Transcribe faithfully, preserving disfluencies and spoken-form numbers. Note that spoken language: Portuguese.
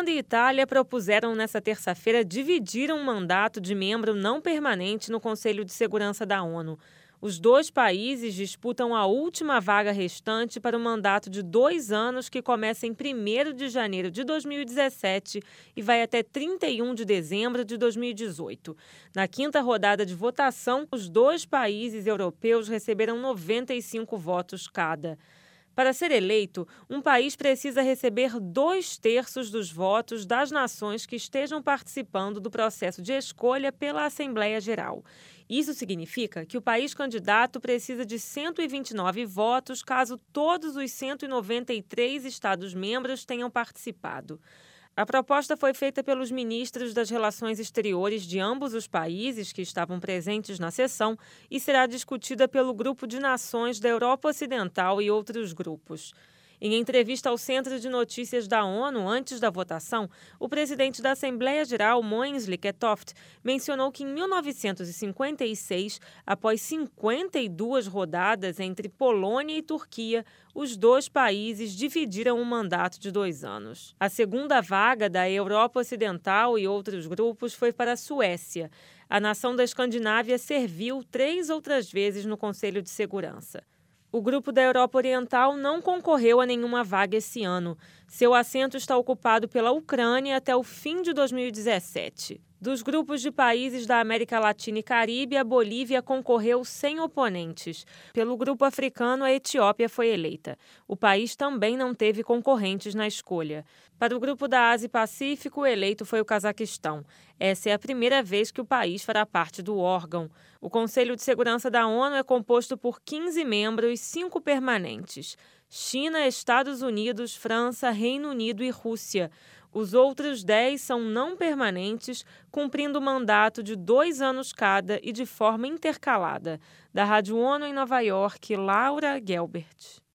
Irlanda e Itália propuseram nesta terça-feira dividir um mandato de membro não permanente no Conselho de Segurança da ONU. Os dois países disputam a última vaga restante para o mandato de dois anos que começa em primeiro de janeiro de dois mil e dezessete e vai até trinta e um de dezembro de dois mil e dezoito. Na quinta rodada de votação, os dois países europeus receberam noventa e cinco votos cada. Para ser eleito, um país precisa receber dois terços dos votos das nações que estejam participando do processo de escolha pela Assembleia Geral. Isso significa que o país candidato precisa de cento e vinte e nove votos caso todos os cento e noventa e três Estados-membros tenham participado. A proposta foi feita pelos ministros das Relações Exteriores de ambos os países que estavam presentes na sessão e será discutida pelo Grupo de Nações da Europa Ocidental e outros grupos. Em entrevista ao Centro de Notícias da ONU antes da votação, o presidente da Assembleia Geral, Mogens Lykketoft, mencionou que em mil novecentos e cinquenta e seis, após cinquenta e duas rodadas entre Polônia e Turquia, os dois países dividiram um mandato de dois anos. A segunda vaga da Europa Ocidental e outros grupos foi para a Suécia. A nação da Escandinávia serviu três outras vezes no Conselho de Segurança. O grupo da Europa Oriental não concorreu a nenhuma vaga esse ano. Seu assento está ocupado pela Ucrânia até o fim de dois mil e dezessete. Dos grupos de países da América Latina e Caribe, a Bolívia concorreu sem oponentes. Pelo grupo africano, a Etiópia foi eleita. O país também não teve concorrentes na escolha. Para o grupo da Ásia e Pacífico, o eleito foi o Cazaquistão. Essa é a primeira vez que o país fará parte do órgão. O Conselho de Segurança da ONU é composto por quinze membros, cinco permanentes: China, Estados Unidos, França, Reino Unido e Rússia. Os outros dez são não permanentes, cumprindo o mandato de dois anos cada e de forma intercalada. Da Rádio ONU em Nova York, Laura Gelbert.